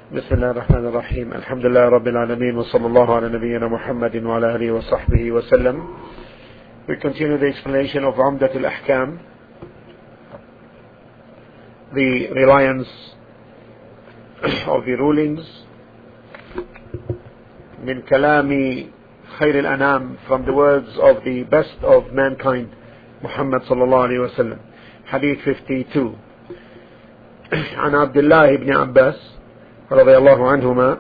بسم الله الرحمن الرحيم. الحمد لله رب العالمين وصلى الله على نبينا محمد وعلى آله وصحبه وسلم. We continue the explanation of Umdat al-Ahkam, the reliance of the rulings min kalami khair al-anam, from the words of the best of mankind, Muhammad sallallahu alayhi wa sallam. Hadith 52. عن عبد الله بن عباس رضي الله عنهما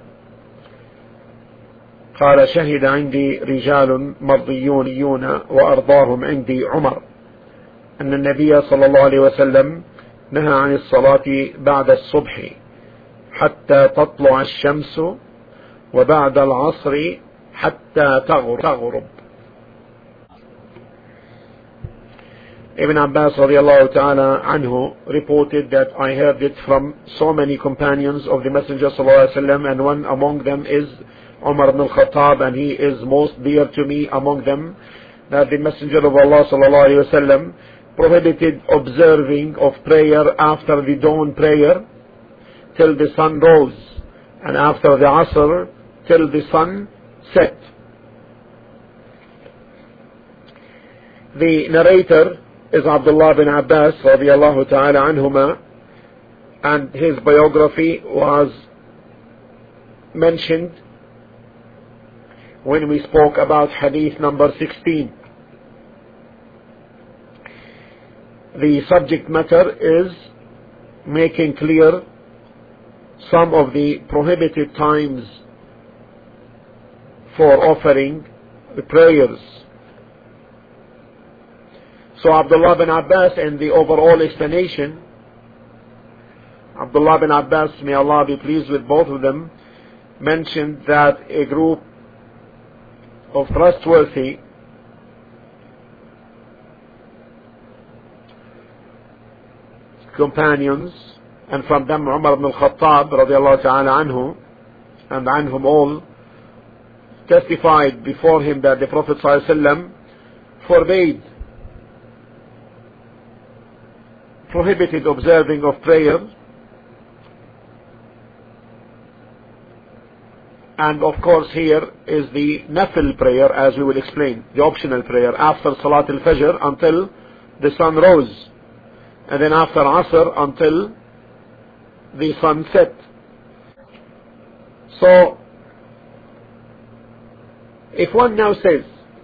قال: شهد عندي رجال مرضيون وأرضاهم عندي عمر أن النبي صلى الله عليه وسلم نهى عن الصلاة بعد الصبح حتى تطلع الشمس وبعد العصر حتى تغرب. Ibn Abbas radiallahu ta'ala anhu reported that I heard it from so many companions of the Messenger sallallahu alaihi wasallam, and one among them is Umar ibn al-Khattab, and he is most dear to me among them, that the Messenger of Allah sallallahu alaihi wasallam prohibited observing of prayer after the dawn prayer till the sun rose, and after the Asr till the sun set. The narrator is Abdullah bin Abbas radiallahu ta'ala anhuma, and his biography was mentioned when we spoke about hadith number 16. The subject matter is making clear some of the prohibited times for offering the prayers. So Abdullah bin Abbas, in the overall explanation, Abdullah bin Abbas, may Allah be pleased with both of them, mentioned that a group of trustworthy companions, and from them Umar ibn al-Khattab radiallahu ta'ala anhu, and anhum all, testified before him that the Prophet sallallahu alaihi wasallam prohibited observing of prayer, and of course here is the nafil prayer, as we will explain, the optional prayer after Salat al-Fajr until the sun rose, and then after Asr until the sun set. So if one now says,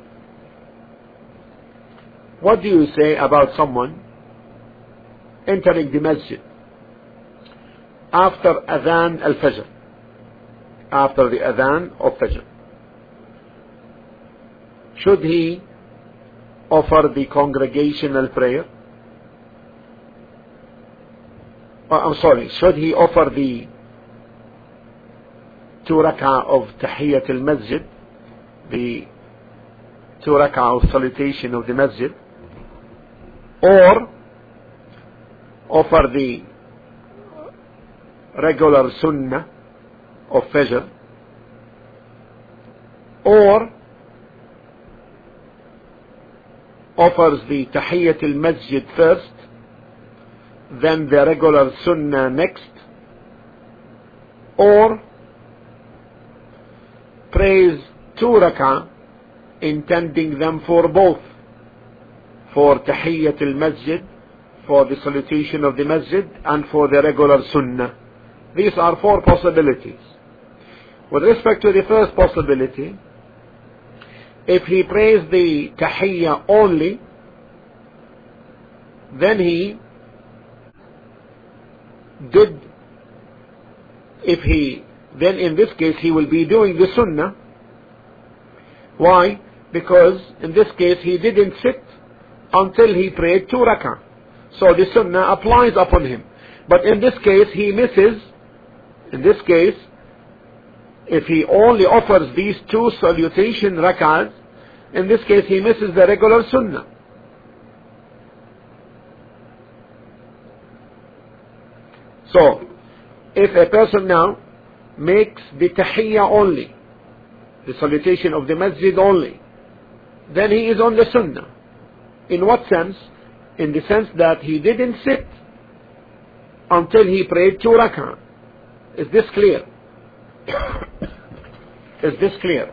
what do you say about someone entering the masjid after Adhan al-Fajr, after the Adhan of Fajr? Should he offer the congregational prayer? Should he offer the 2 rak'ah of Tahiyyat al-Masjid, the 2 rak'ah of salutation of the masjid, or offer the regular sunnah of Fajr, or offers the Tahiyyat al-Masjid first, then the regular sunnah next, or prays 2 rak'ah, intending them for both, for Tahiyyat al-Masjid, for the salutation of the masjid, and for the regular sunnah. These are 4 possibilities. With respect to the first possibility, if he prays the tahiyyah only, then in this case he will be doing the sunnah. Why? Because in this case he didn't sit until he prayed 2 rak'ah. So the sunnah applies upon him. But in this case he misses. In this case, if he only offers these 2 salutation rak'ahs, in this case he misses the regular sunnah. So if a person now makes the tahiyyah only, the salutation of the masjid only, then he is on the sunnah. In what sense? In the sense that he didn't sit until he prayed 2 rak'ah. Is this clear? Is this clear?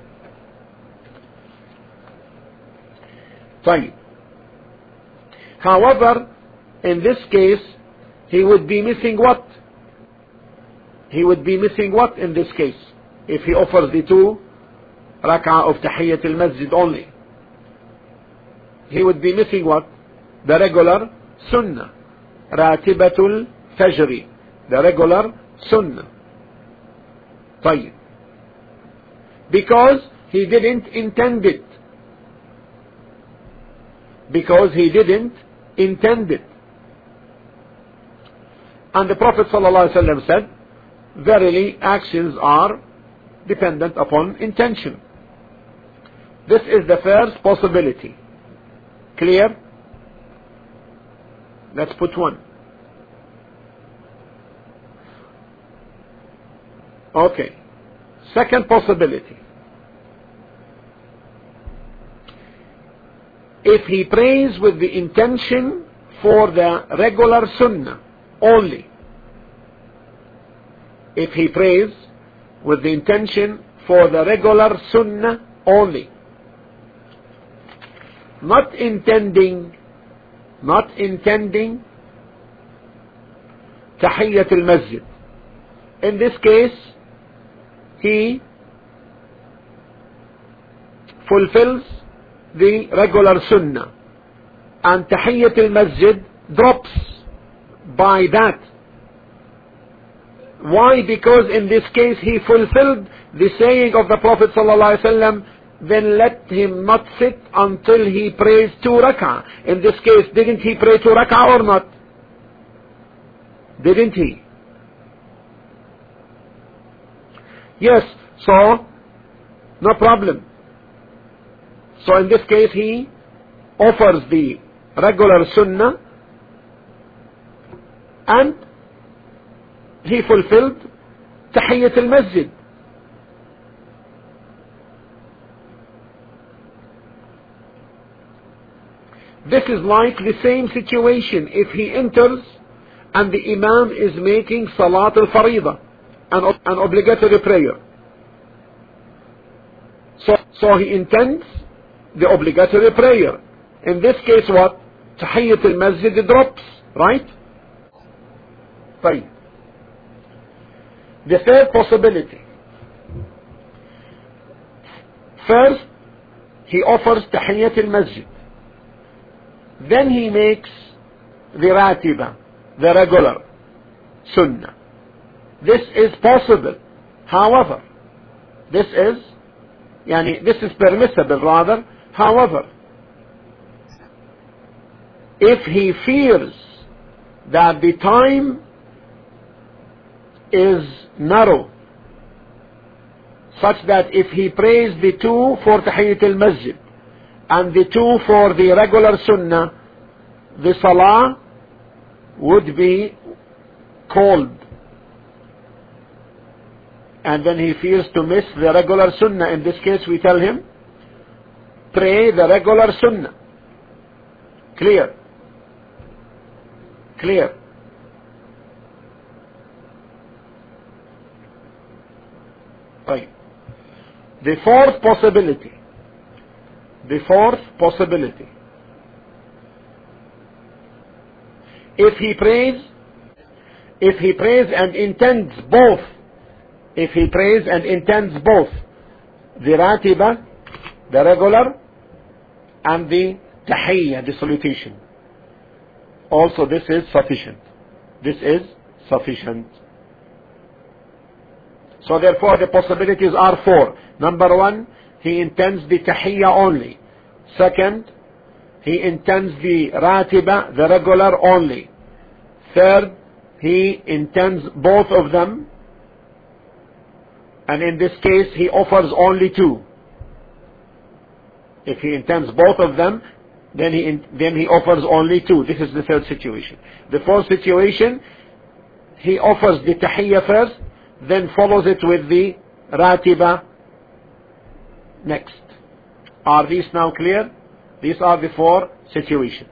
طيب. However, in this case, he would be missing what? He would be missing what in this case? If he offers the 2 rak'ah of Tahiyyat al-Masjid only. He would be missing what? The regular sunnah. Ratibatul Fajri. The regular sunnah. طيب. Because he didn't intend it. Because he didn't intend it. And the Prophet ﷺ said, verily actions are dependent upon intention. This is the first possibility. Clear? Let's put 1. Okay. Second possibility. If he prays with the intention for the regular sunnah only. If he prays with the intention for the regular sunnah only. Not intending Tahiyyat al-Masjid. In this case, he fulfills the regular sunnah, and Tahiyyat al-Masjid drops by that. Why? Because in this case he fulfilled the saying of the Prophet ﷺ, then let him not sit until he prays 2 rak'ah. In this case, didn't he pray 2 rak'ah or not? Didn't he? Yes, so no problem. So in this case he offers the regular sunnah and he fulfilled Tahiyyat al-Masjid. This is like the same situation if he enters and the Imam is making Salat al-Faridah, an obligatory prayer. So he intends the obligatory prayer. In this case what? Tahiyyat al-Masjid drops, right? Fine. The third possibility. First, he offers Tahiyyat al-Masjid. Then he makes the Ratiba, the regular Sunnah. This is possible. However, this is permissible rather. However, if he fears that the time is narrow, such that if he prays the 2 for Tahiyyat al-Masjid and the 2 for the regular Sunnah, the Salah would be called, and then he fears to miss the regular Sunnah. In this case we tell him, pray the regular Sunnah. Clear? Clear? Right. The fourth possibility. If he prays and intends both, the Ratiba, the regular, and the Tahiyyah, the salutation, also this is sufficient. So therefore the possibilities are 4. Number 1, he intends the Tahiyyah only. Second, he intends the Ratiba, the regular only. Third, he intends both of them, and in this case he offers only 2. If he intends both of them, then he offers only 2. This is the third situation. The fourth situation, he offers the Tahiyyah first, then follows it with the Ratiba next. Are these now clear? These are the 4 situations.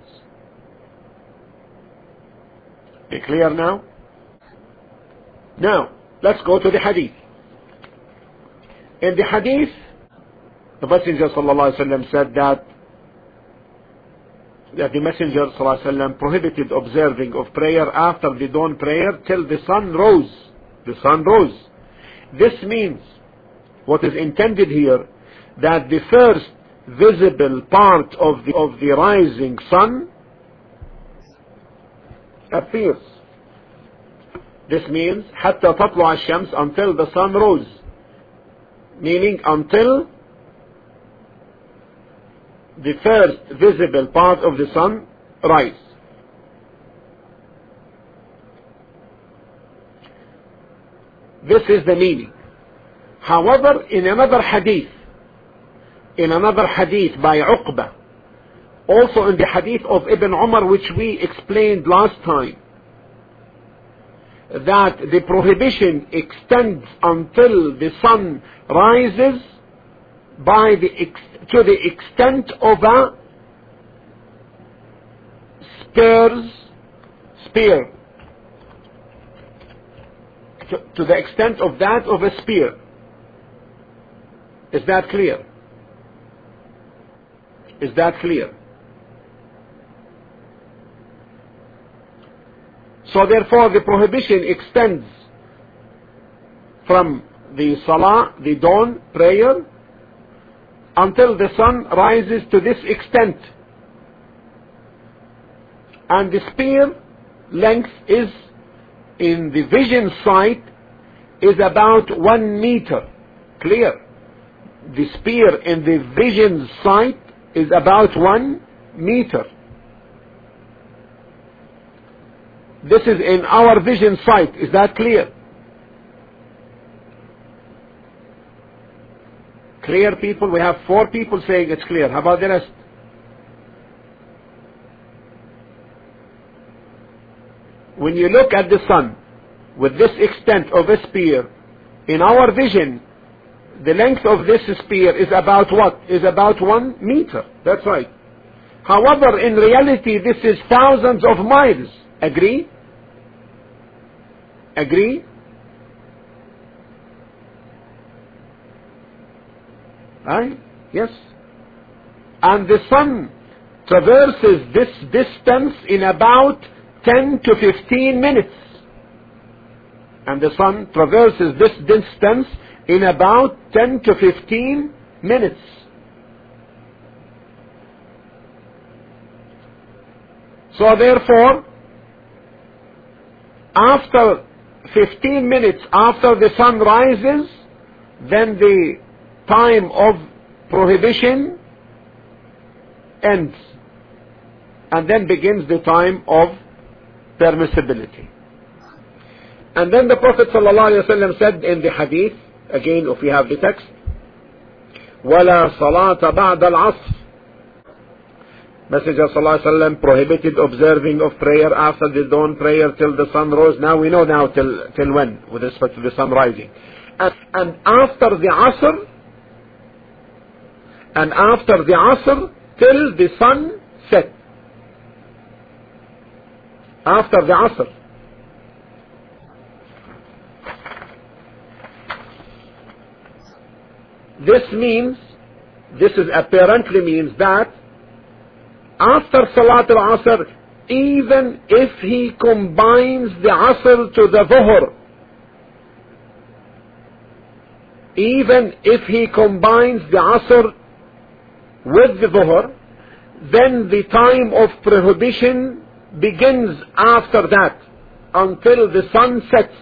Okay, clear now? Now, let's go to the hadith. In the hadith, the Messenger sallallahu alaihi wasallam said that the Messenger sallallahu alaihi wasallam prohibited observing of prayer after the dawn prayer till the sun rose. The sun rose. This means, what is intended here, that the first visible part of the rising sun appears. This means حتى تطلع الشمس, until the sun rose, meaning until the first visible part of the sun rise. This is the meaning. However, in another hadith by Uqba, also in the hadith of Ibn Umar, which we explained last time, that the prohibition extends until the sun rises to the extent of a spear. To the extent of that of a spear. Is that clear? Is that clear? So therefore the prohibition extends from the salah, the dawn prayer, until the sun rises to this extent. And the spear length is, in the vision sight, is about 1 meter. Clear? The spear in the vision sight is about 1 meter. This is in our vision sight. Is that clear? Clear, people? We have 4 people saying it's clear. How about the rest? When you look at the sun with this extent of a spear, in our vision, the length of this spear is about what? Is about 1 meter. That's right. However, in reality, this is thousands of miles. Agree? Agree? Right? Yes. And the sun traverses this distance in about 10 to 15 minutes. And the sun traverses this distance in about 10 to 15 minutes. So therefore, after 15 minutes after the sun rises, then the time of prohibition ends, and then begins the time of permissibility. And then the Prophet ﷺ said in the hadith, again if we have the text, وَلَا صَلَاةَ بَعْدَ الْعَصْرِ. Messenger ﷺ prohibited observing of prayer after the dawn prayer till the sun rose. Now we know now till when, with respect to the sun rising. And after the Asr, till the sun set. After the Asr. This apparently means that after Salat al-Asr, even if he combines the Asr to the Dhuhr, even if he combines the Asr with the Dhuhr, then the time of prohibition begins after that, until the sun sets,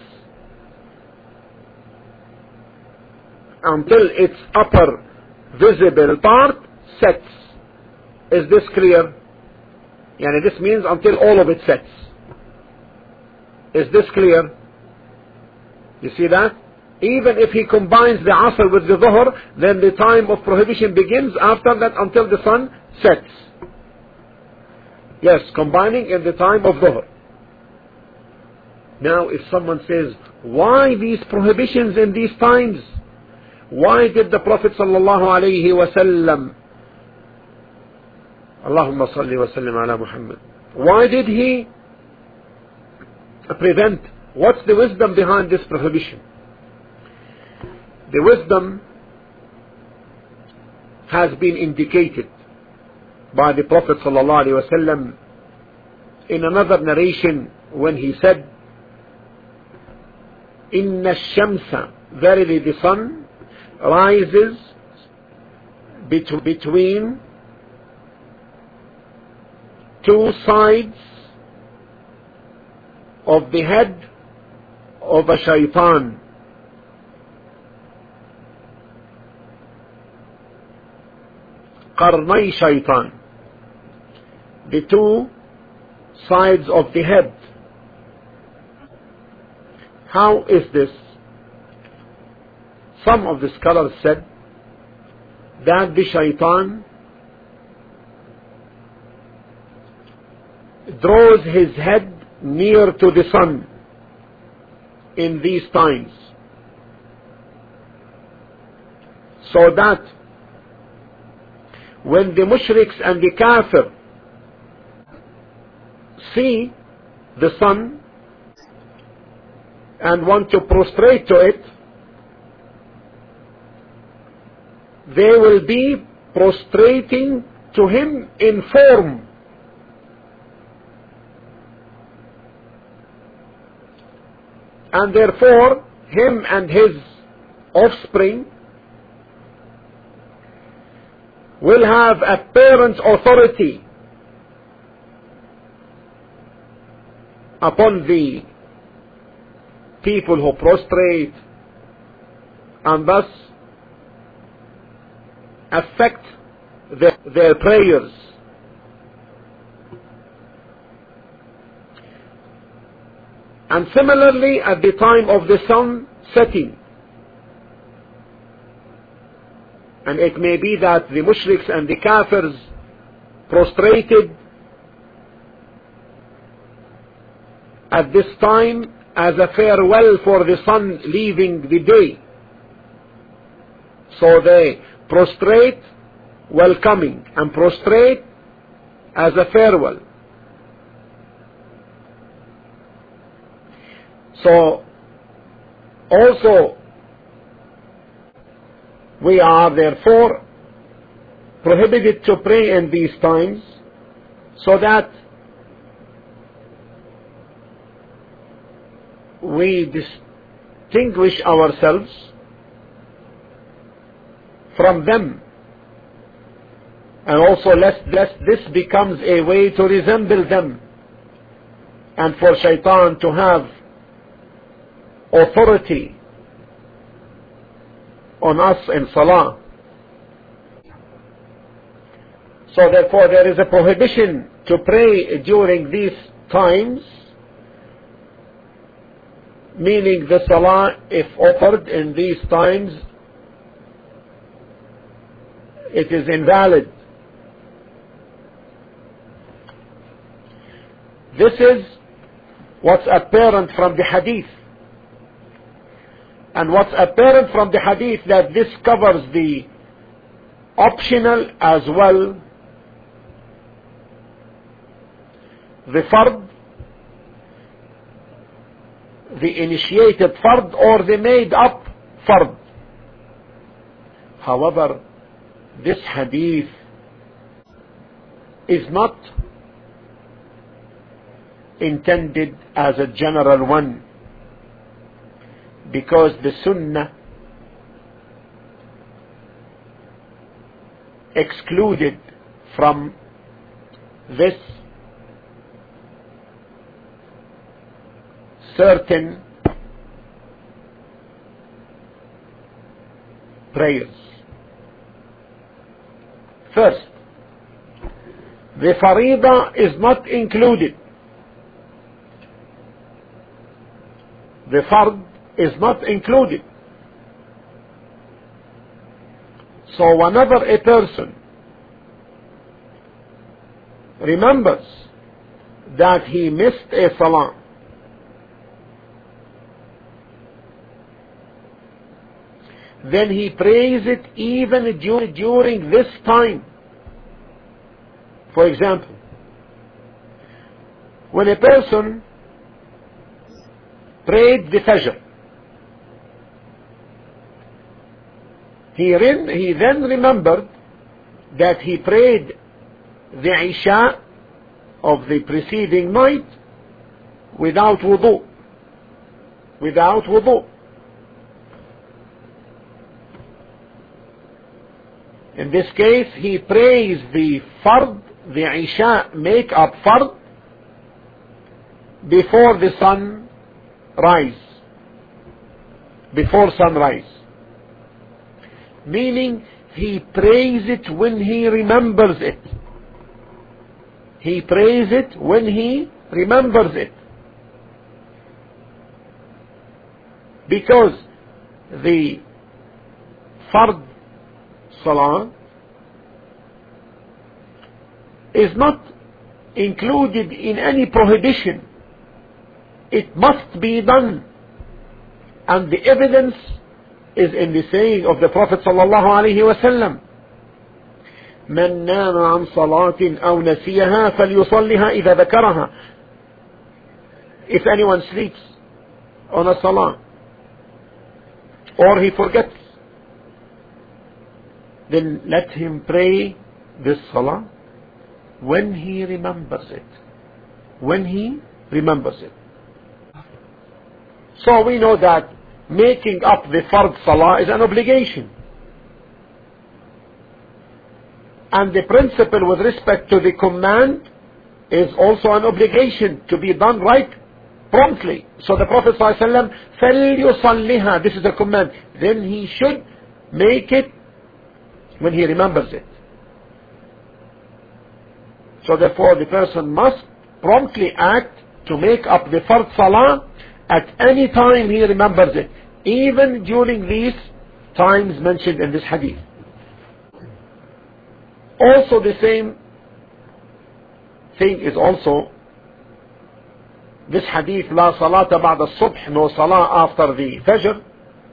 until its upper visible part sets. Is this clear? Yani this means until all of it sets. Is this clear? You see that? Even if he combines the Asr with the Dhuhr, then the time of prohibition begins after that until the sun sets. Yes, combining in the time of Dhuhr. Now if someone says, why these prohibitions in these times? Why did the Prophet sallallahu alayhi wa sallam, Allahumma salli wa sallim ala Muhammad, why did he What's the wisdom behind this prohibition? The wisdom has been indicated by the Prophet ﷺ in another narration when he said, Inna shamsa, verily the sun rises between two sides of the head of a shaitan. Qarnay shaitan, the two sides of the head. How is this? Some of the scholars said that the shaitan draws his head near to the sun in these times, so that when the mushriks and the kafir see the sun and want to prostrate to it, they will be prostrating to him in form. And therefore, him and his offspring will have apparent authority upon the people who prostrate, and thus affect their prayers. And similarly, at the time of the sun setting, and it may be that the mushriks and the kafirs prostrated at this time as a farewell for the sun leaving the day. So they prostrate welcoming and prostrate as a farewell. So also we are therefore prohibited to pray in these times, so that we distinguish ourselves from them, and also lest this becomes a way to resemble them and for shaitan to have authority on us in salah. So therefore there is a prohibition to pray during these times, meaning the salah, if offered in these times, it is invalid. This is what's apparent from the hadith. And what's apparent from the hadith, that this covers the optional as well, the fard, the initiated fard, or the made up fard. However, this hadith is not intended as a general one, because the sunnah excluded from this certain prayers. First, the faridah is not included. The fard is not included. So whenever a person remembers that he missed a salah, then he prays it even during this time. For example, when a person prayed the Fajr, he then remembered that he prayed the Isha of the preceding night without wudu. Without wudu. In this case, he prays the fard, the Isha make up fard, before the sun rise. Before sunrise. Meaning, he prays it when he remembers it. He prays it when he remembers it. Because the fard salah is not included in any prohibition. It must be done. And the evidence is in the saying of the Prophet sallallahu alaihi wasallam, من نام عن صلاة أو نسيها فليصلها إذا ذكرها. If anyone sleeps on a salah or he forgets, then let him pray this salah when he remembers it. When he remembers it. So we know that making up the fard salah is an obligation. And the principle with respect to the command is also an obligation to be done right promptly. So the Prophet ﷺ, فَلْيُصَلِّهَا, this is the command. Then he should make it when he remembers it. So therefore the person must promptly act to make up the fard salah at any time he remembers it, even during these times mentioned in this hadith. Also the same thing is also this hadith, لا صلاة بعد الصبح, no salah after the fajr.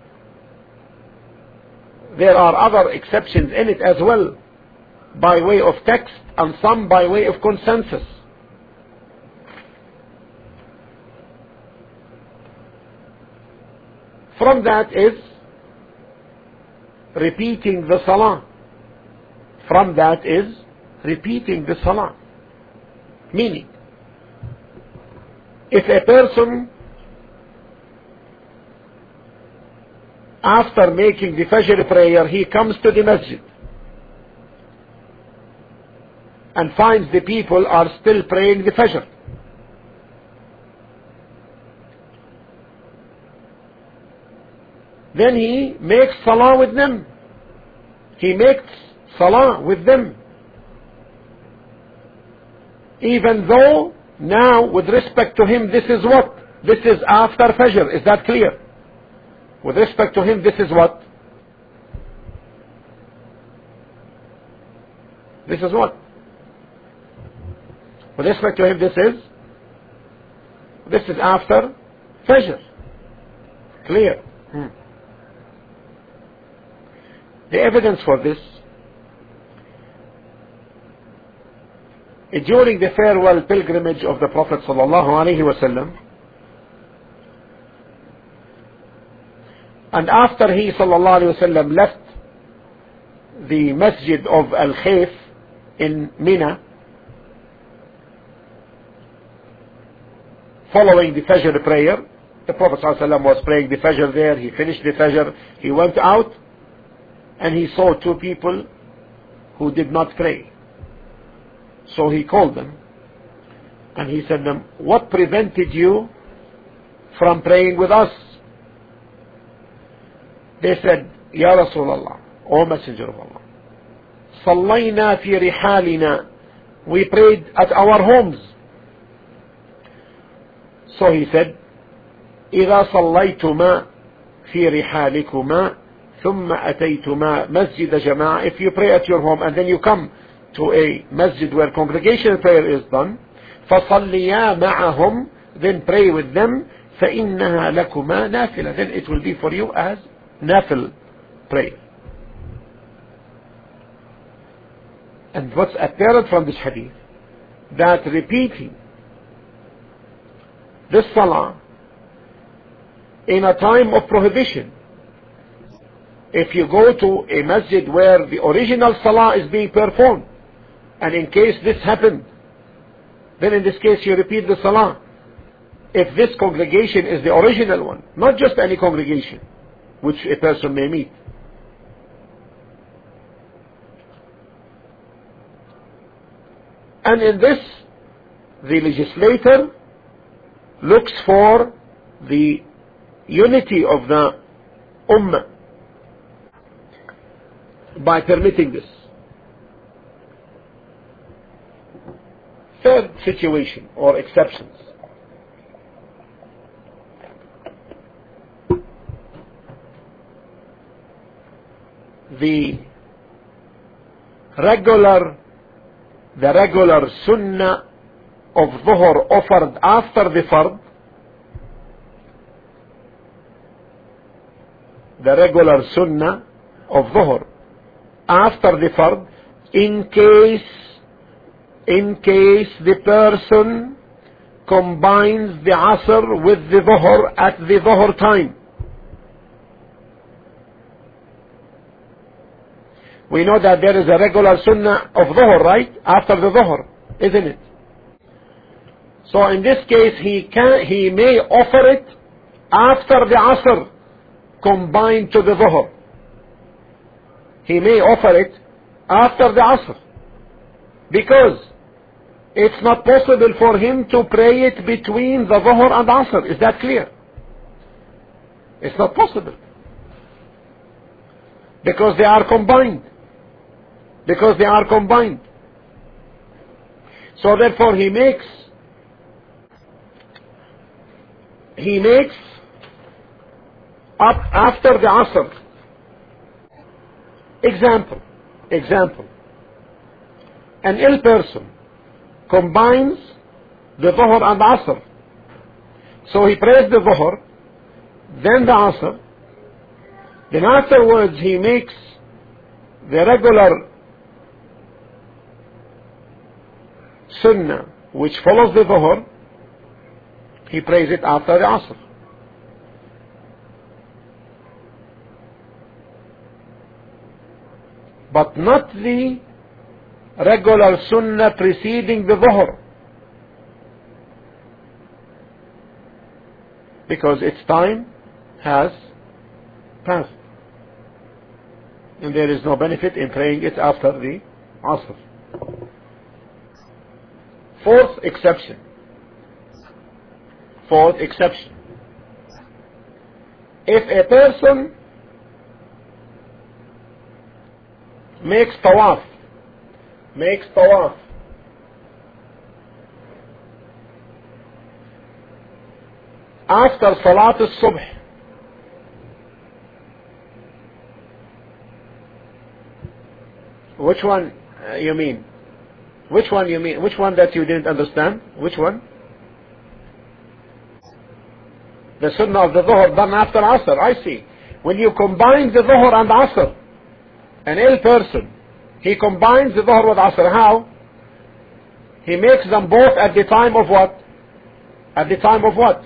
There are other exceptions in it as well, by way of text and some by way of consensus. From that is repeating the salah. From that is repeating the salah. Meaning, if a person after making the Fajr prayer, he comes to the masjid and finds the people are still praying the Fajr, then he makes salah with them. He makes salah with them. Even though now with respect to him this is what? This is after Fajr. Is that clear? With respect to him this is what? This is what? With respect to him this is after Fajr. Clear? The evidence for this, during the farewell pilgrimage of the Prophet sallallahu alaihi wasallam, and after he sallallahu alaihi wasallam left the masjid of Al-Khayf in Mina, following the Fajr prayer, the Prophet sallallahu alaihi wasallam was praying the Fajr there. He finished the Fajr, he went out and he saw two people who did not pray. So he called them and he said to them, what prevented you from praying with us? They said, Ya Rasulullah, O Messenger of Allah, صلينا في رحالنا, we prayed at our homes. So he said, إذا صليتما في رحالكما ثم أتيتما مسجد جماعة, if you pray at your home and then you come to a masjid where congregational prayer is done, فصليا معهم, then pray with them, فإنها لكما نافلة, then it will be for you as nafil prayer. And what's apparent from this hadith, that repeating this salah in a time of prohibition if you go to a masjid where the original salah is being performed, and in case this happened, then in this case you repeat the salah. If this congregation is the original one, not just any congregation which a person may meet. And in this, the legislator looks for the unity of the ummah by permitting this. Third situation or exceptions. The regular sunnah of dhuhr offered after the fard, the regular sunnah of dhuhr after the fard, in case the person combines the asr with the dhuhr at the dhuhr time. We know that there is a regular sunnah of dhuhr, right? After the dhuhr, isn't it? So in this case, he may offer it after the asr combined to the dhuhr. He may offer it after the asr, because it's not possible for him to pray it between the dhuhr and asr. Is that clear? It's not possible, because they are combined. So therefore he makes up after the asr. Example. An ill person combines the dhuhr and asr. So he prays the dhuhr, then the asr, then afterwards he makes the regular sunnah which follows the dhuhr. He prays it after the asr. But not the regular sunnah preceding the dhuhr, because its time has passed, and there is no benefit in praying it after the asr. Fourth exception. If a person makes tawaf after Salat al-Subh, which one you mean? Which one that you didn't understand? Which one? The sunnah of the dhuhr done after asr. I see. When you combine the dhuhr and asr, an ill person, he combines the dhuhr with asr. How? He makes them both at the time of what? At the time of what?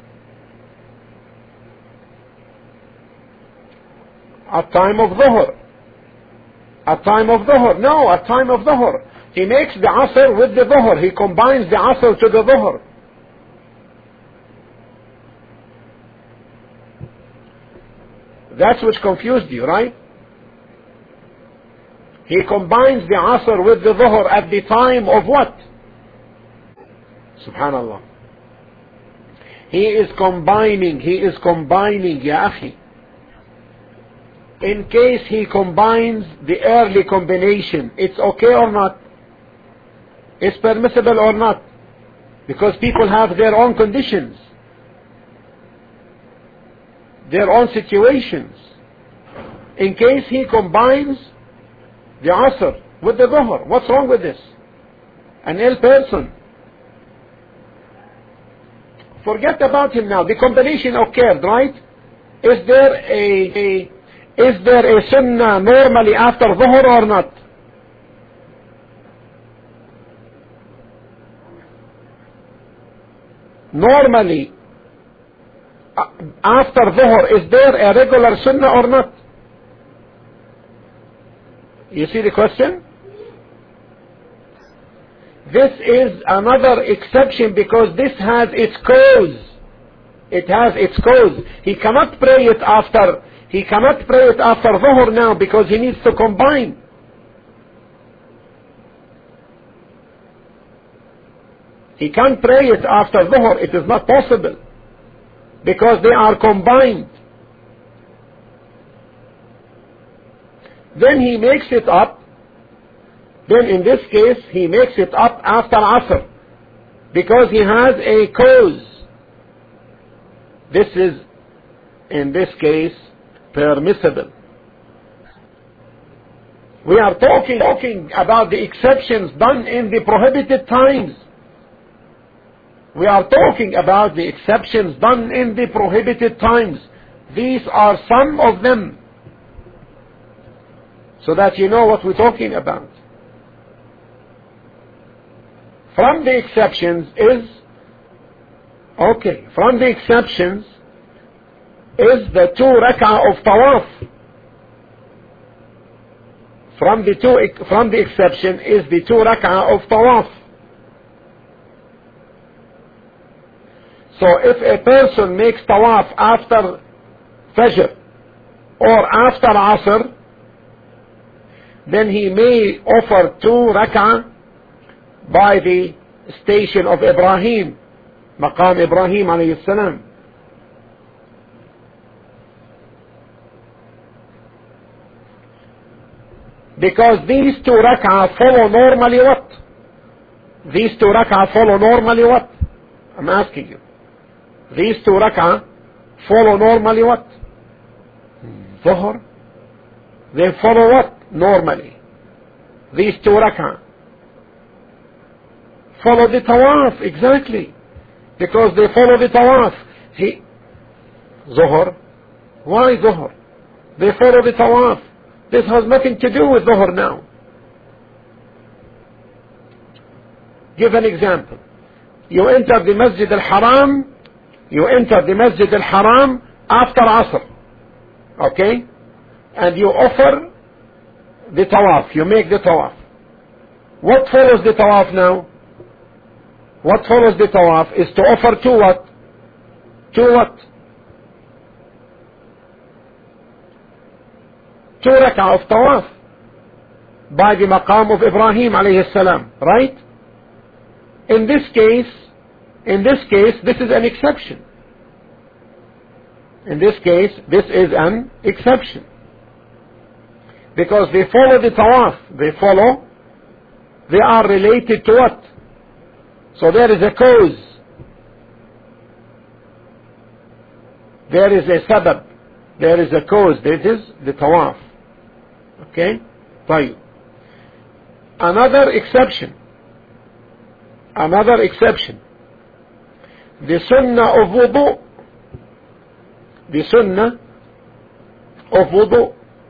At time of dhuhr. At time of dhuhr. No, at time of dhuhr. He makes the asr with the dhuhr. He combines the asr to the dhuhr. That's which confused you, right? He combines the asr with the dhuhr at the time of what? Subhanallah. He is combining, ya akhi. In case he combines the early combination, it's okay or not? It's permissible or not? Because people have their own conditions, their own situations. In case he combines the asr with the dhuhr, what's wrong with this? An ill person, forget about him now. The combination occurred, right? Is there a sunnah normally after dhuhr or not? Normally after dhuhr, is there a regular sunnah or not? You see the question? This is another exception because this has its cause. It has its cause. He cannot pray it after Dhuhr now because he needs to combine. He can't pray it after Dhuhr. It is not possible because they are combined. Then he makes it up. Then in this case he makes it up after Asr because he has a cause. This is in this case permissible. We are talking about the exceptions done in the prohibited times. We are talking about the exceptions done in the prohibited times. These are some of them, so that you know what we're talking about. From the exceptions is the 2 rak'ah of tawaf. From the exception is the 2 rak'ah of tawaf. So if a person makes tawaf after Fajr or after Asr, then he may offer 2 rak'ah by the station of Ibrahim, Maqam Ibrahim alayhi salam. Because these 2 rak'ah follow normally what? These 2 rak'ah follow normally what? I'm asking you. These 2 rak'ah follow normally what? Dhuhr. They follow what? Normally. These 2 rak'ah follow the tawaf, exactly. Because they follow the tawaf. Dhuhr. Why Dhuhr? They follow the tawaf. This has nothing to do with Dhuhr now. Give an example. You enter the Masjid al-Haram. You enter the Masjid al-Haram after Asr. Okay? And you offer the tawaf. You make the tawaf. What follows the tawaf now? What follows the tawaf is to offer 2 what? 2 what? 2 rak'ah of tawaf by the maqam of Ibrahim alayhi salam, right? In this case, this is an exception. In this case, this is an exception. Because they follow the tawaf. They are related to what? So there is a cause. There is a sabab. There is a cause. This is the tawaf. Okay? طيب. Another exception. The sunnah of wudu. The sunnah of wudu.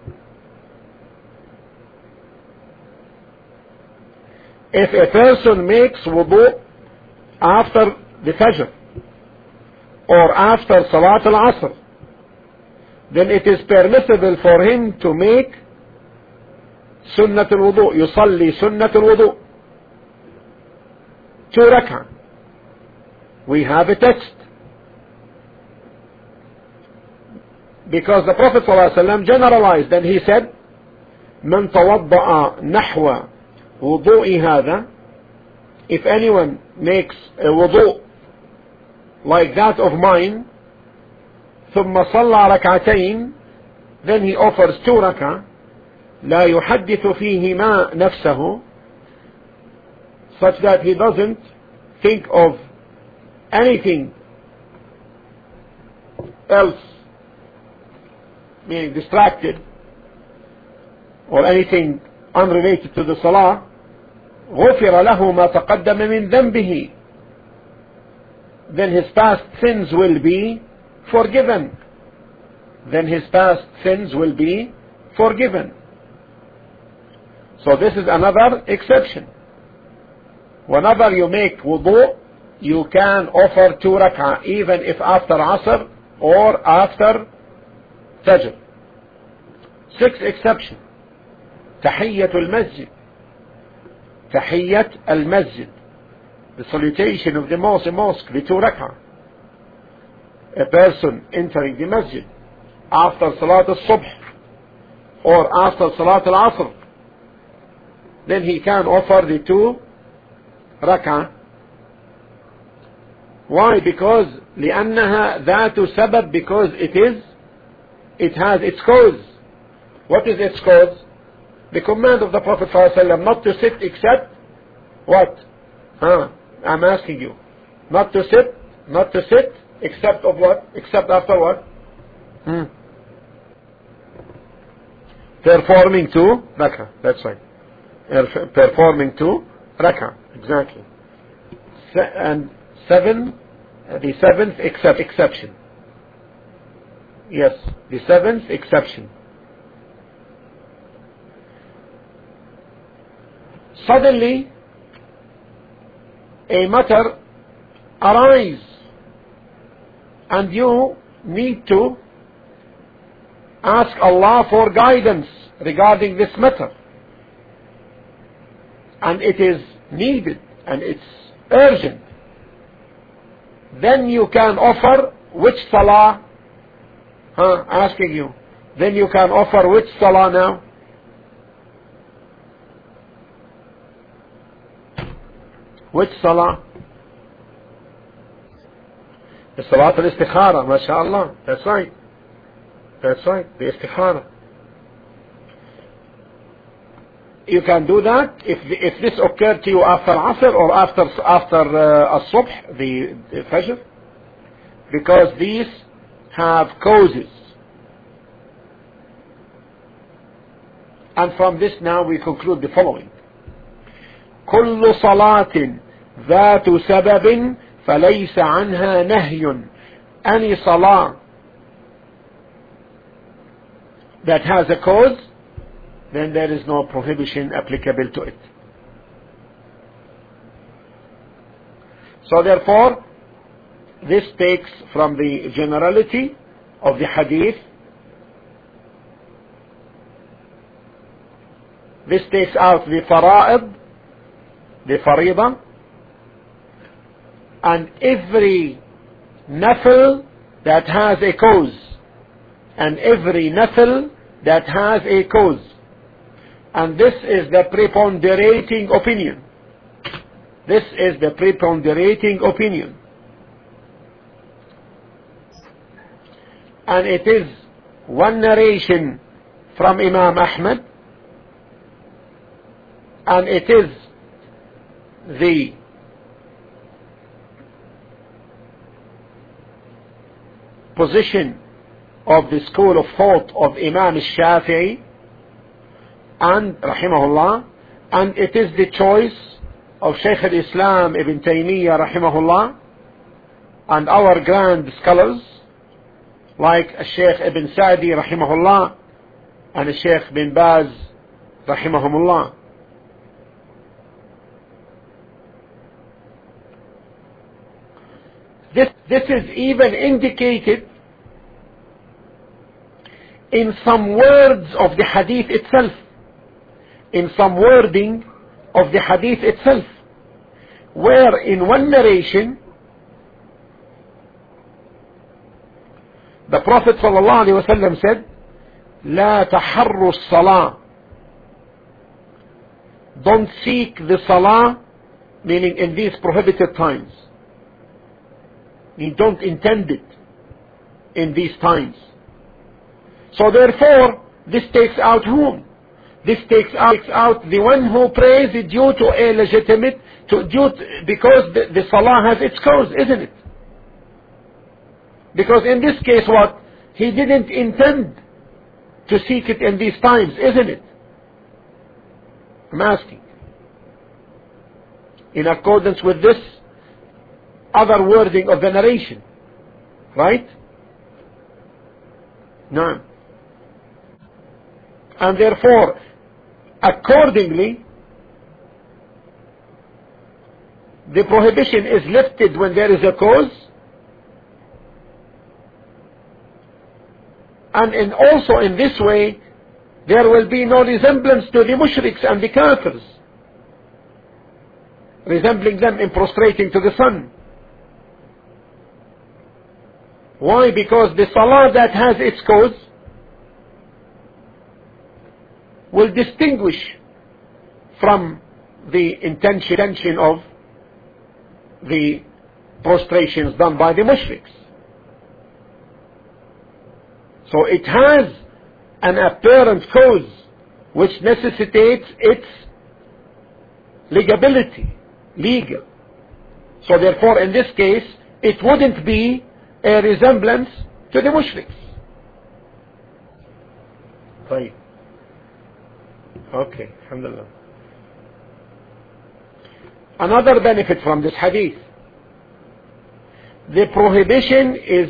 If a person makes wudu after the Fajr or after Salat al-Asr, then it is permissible for him to make Sunnat al-Wudu. Yusalli Sunnat al-Wudu. 2 rak'ah. We have a text. Because the Prophet ﷺ generalized and he said, من توضأ نحو وضوء هذا, if anyone makes a wudu like that of mine, ثم صلى ركعتين, then he offers 2 rak'ah, لا يحدث فيهما نفسه, such that he doesn't think of anything else, being distracted or anything unrelated to the salah. غفر له ما تقدم من ذنبه, then his past sins will be forgiven. So this is another exception. Whenever you make wudu, you can offer 2 rak'ah, even if after Asr or after Fajr. 6 exception Tahiyatul Masjid. Tahiyyat al-Masjid. The salutation of the mosque, the 2 rak'ah. A person entering the masjid after Salat al-Subh or after Salat al-Asr, then he can offer the 2 rak'ah. Why? Because لأنها ذات سبب, because it has its cause. What is its cause? The command of the Prophet ﷺ not to sit except what? I'm asking you. Not to sit except of what? Except after what? Performing 2 rak'ah. That's right. Performing 2 rak'ah. Exactly. And the 7th exception. Yes, the 7th exception. Suddenly, a matter arises, and you need to ask Allah for guidance regarding this matter, and it is needed and it's urgent. Then you can offer which salah? Asking you. Then you can offer which salah now? Which salah? The Salat al-Istikhara, mashallah. That's right. That's right, the Istikhara. You can do that if this occurred to you after Asr or after As-Subh, the Fajr, because these have causes. And from this now we conclude the following. كل صلاة ذات سبب فليس عنها نهي. Any salah that has a cause, then there is no prohibition applicable to it. So therefore, this takes from the generality of the hadith, this takes out the fara'id, the faridah, and every nafil that has a cause, and every nafil that has a cause. And this is the preponderating opinion. This is the preponderating opinion. And it is one narration from Imam Ahmad, and it is the position of the school of thought of Imam al-Shafi'i and rahimahullah, and it is the choice of Shaykh al-Islam Ibn Taymiyyah rahimahullah and our grand scholars like Shaykh Ibn Sa'di rahimahullah and Shaykh Bin Baz rahimahumullah. This is even indicated in some words of the hadith itself, in some wording of the hadith itself, where in one narration the Prophet ﷺ said, لا تحروا الصلاة, don't seek the salah, meaning in these prohibited times. You don't intend it in these times. So therefore, this takes out whom? This takes out the one who prays due to a legitimate, because the salah has its cause, isn't it? Because in this case what? He didn't intend to seek it in these times, isn't it? I'm asking. In accordance with this other wording of the narration. Right? No. And therefore, accordingly, the prohibition is lifted when there is a cause, and also in this way, there will be no resemblance to the mushriks and the kafirs, resembling them in prostrating to the sun. Why? Because the salah that has its cause will distinguish from the intention of the prostrations done by the mushriks. So it has an apparent cause which necessitates its legal. So therefore in this case it wouldn't be a resemblance to the mushriks. Right. Okay, alhamdulillah. Another benefit from this hadith, the prohibition is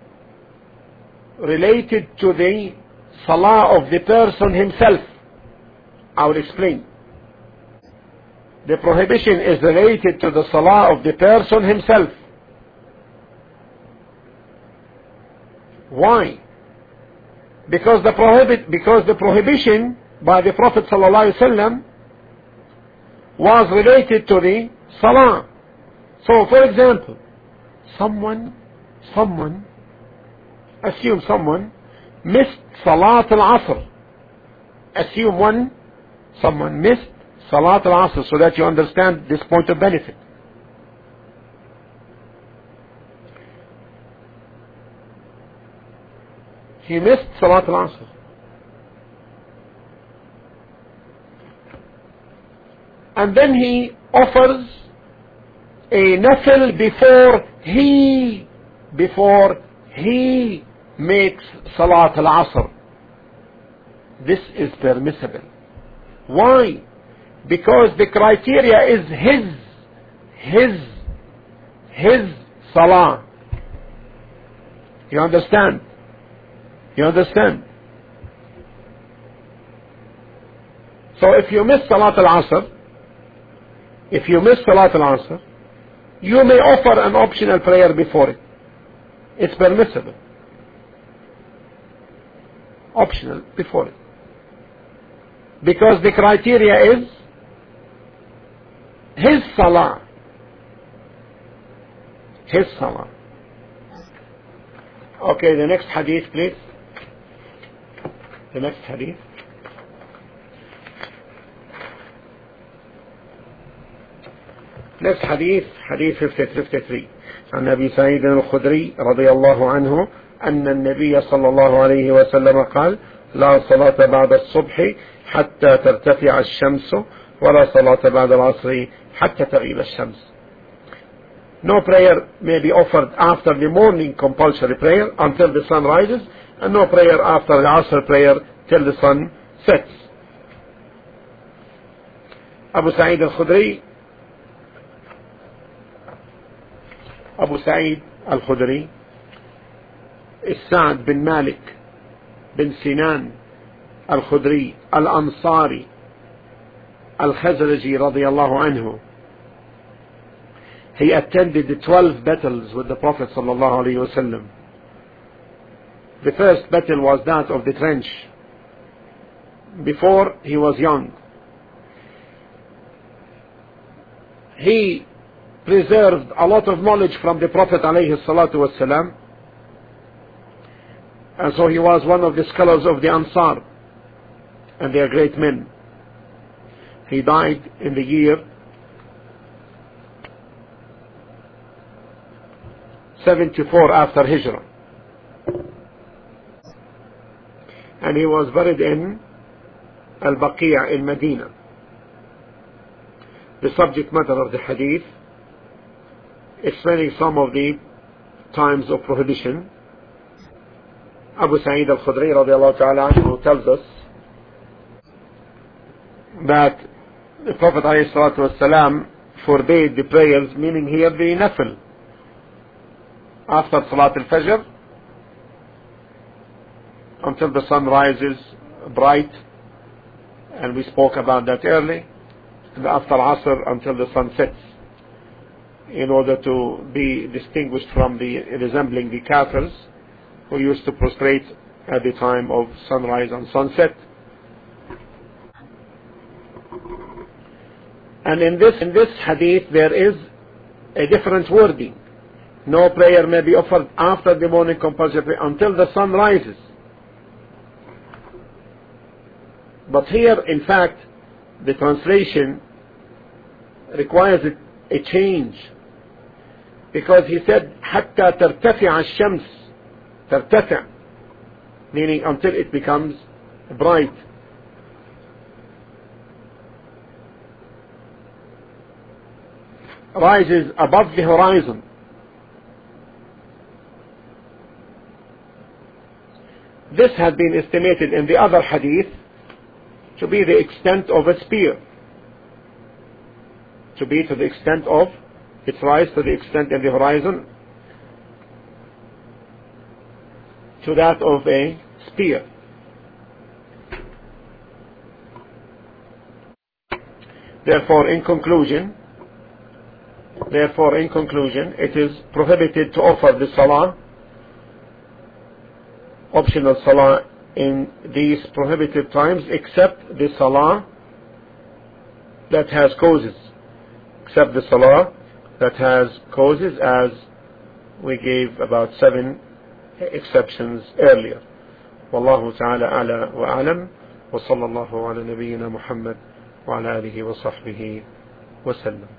related to the salah of the person himself. I will explain. The prohibition is related to the salah of the person himself. Why? Because the prohibition by the Prophet ﷺ was related to the salah. So for example, assume someone missed Salat al-Asr. Someone missed Salat al-Asr, so that you understand this point of benefit. He missed Salat al-Asr. And then he offers a nafil before he makes Salat al-Asr. This is permissible. Why? Because the criteria is his salah. You understand? So if you miss Salat al-Asr, you may offer an optional prayer before it. It's permissible. Optional before it. Because the criteria is his salah. Okay, the next hadith, please. The next hadith. Next hadith, hadith 53. عن أبي سعيد الخدري رضي الله عنه أن النبي صلى الله عليه وسلم قال: لا صلاة بعد الصبح حتى ترتفع الشمس ولا صلاة بعد العصر حتى تغيب الشمس. No prayer may be offered after the morning compulsory prayer until the sun rises, and no prayer after the Asr prayer till the sun sets. Abu Sa'id al-Khudri, is Sa'd bin Malik bin Sinan al-Khudri al-Ansari al-Khazraji radiyallahu anhu. He attended the 12 battles with the Prophet sallallahu alaihi wasallam. The first battle was that of the trench. Before he was young, he preserved a lot of knowledge from the Prophet alayhi salatu wasalam, and so he was one of the scholars of the Ansar, and they are great men. He died in the year 74 after Hijrah, and he was buried in Al-Baqi' in Medina. The subject matter of the hadith, explaining some of the times of prohibition. Abu Sa'id al-Khudri radiallahu ta'ala anhu tells us that the Prophet alayhi salatu wasalam forbade the prayers, meaning here the nafil, after Salat al-Fajr until the sun rises bright, and we spoke about that early, and after Asr until the sun sets, in order to be distinguished from the resembling the kafirs who used to prostrate at the time of sunrise and sunset. And in this hadith there is a different wording. No prayer may be offered after the morning compulsory prayer until the sun rises. But here, in fact, the translation requires a change, because he said حتى ترتفع الشمس, ترتفع, meaning until it becomes bright. Rises above the horizon. This had been estimated in the other hadith to be the extent of a spear, to be to the extent of its rise, to the extent in the horizon, to that of a spear. Therefore, in conclusion, it is prohibited to offer the salah, optional salah, in these prohibited times, except the salah that has causes. Except the salah that has causes, as we gave about 7 exceptions earlier. Wallahu ta'ala ala wa alam, wa sallallahu ala nabiyyina Muhammad wa ala alihi wa sahbihi wa sallam.